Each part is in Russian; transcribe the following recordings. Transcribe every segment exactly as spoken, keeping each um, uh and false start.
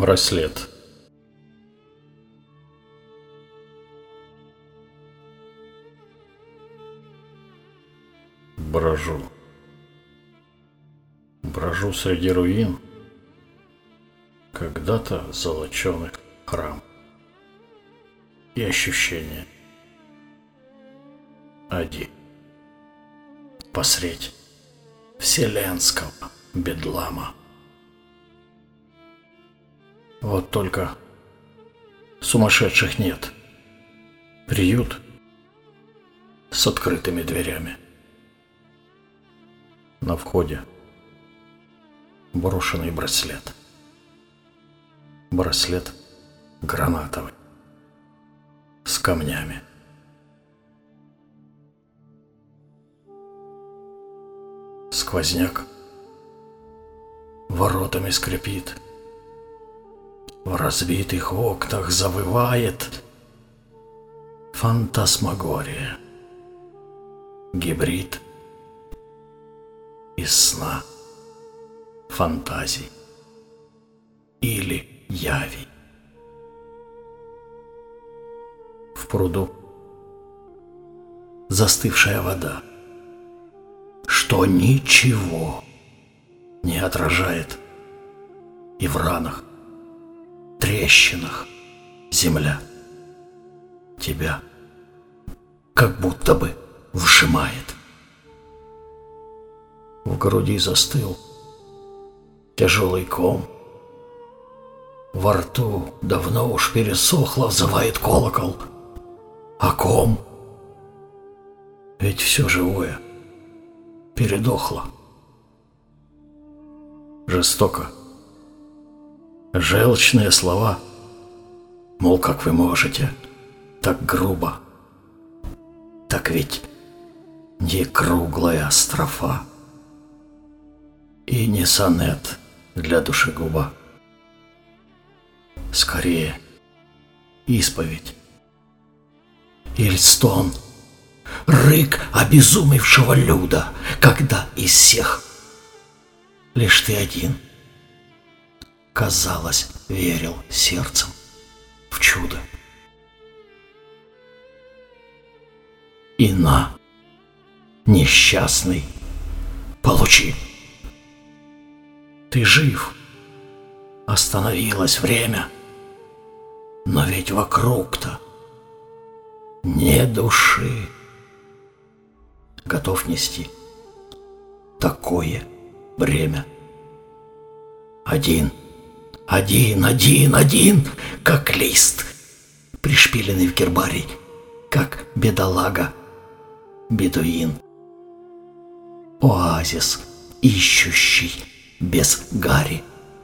Браслет. Брожу. Брожу среди руин когда-то золоченых храм. И ощущение один посредь вселенского бедлама. Вот только сумасшедших нет. Приют с открытыми дверями. На входе брошенный браслет. Браслет гранатовый, с камнями. Сквозняк воротами скрипит, в разбитых окнах завывает фантасмагория, гибрид из сна, фантазий или яви. В пруду застывшая вода, что ничего не отражает, и в ранах, трещинах земля тебя как будто бы вжимает. В груди застыл тяжелый ком, во рту давно уж пересохло, взывает колокол. А ком? Ведь все живое передохло. Жестоко. Желчные слова, мол, как вы можете так грубо? Так ведь не круглая строфа и не сонет для душегуба. Скорее исповедь или стон, рык обезумевшего люда, когда из всех лишь ты один, казалось, верил сердцем в чудо. И на, несчастный, получи. Ты жив, остановилось время, но ведь вокруг-то не души. Готов нести такое бремя. Один, один, один, один, как лист, пришпиленный в гербарий, как бедолага, бедуин. Оазис, ищущий без гари.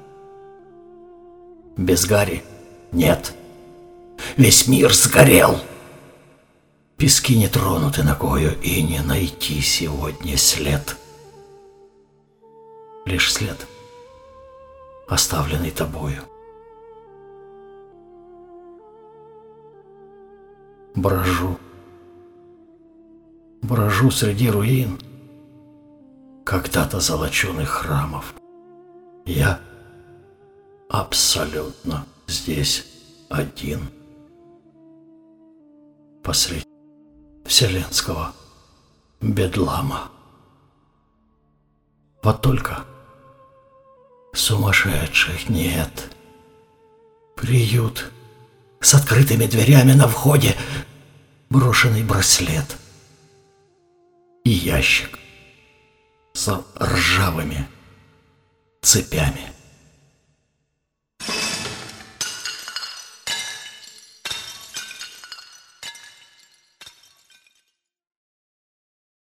Без гари нет. Весь мир сгорел. Пески не тронуты ногою, и не найти сегодня след. Лишь след, оставленный тобою. Брожу, брожу среди руин когда-то золоченых храмов. Я абсолютно здесь один, посреди вселенского бедлама. Вот только сумасшедших нет. Приют с открытыми дверями, на входе брошенный браслет и ящик с ржавыми цепями.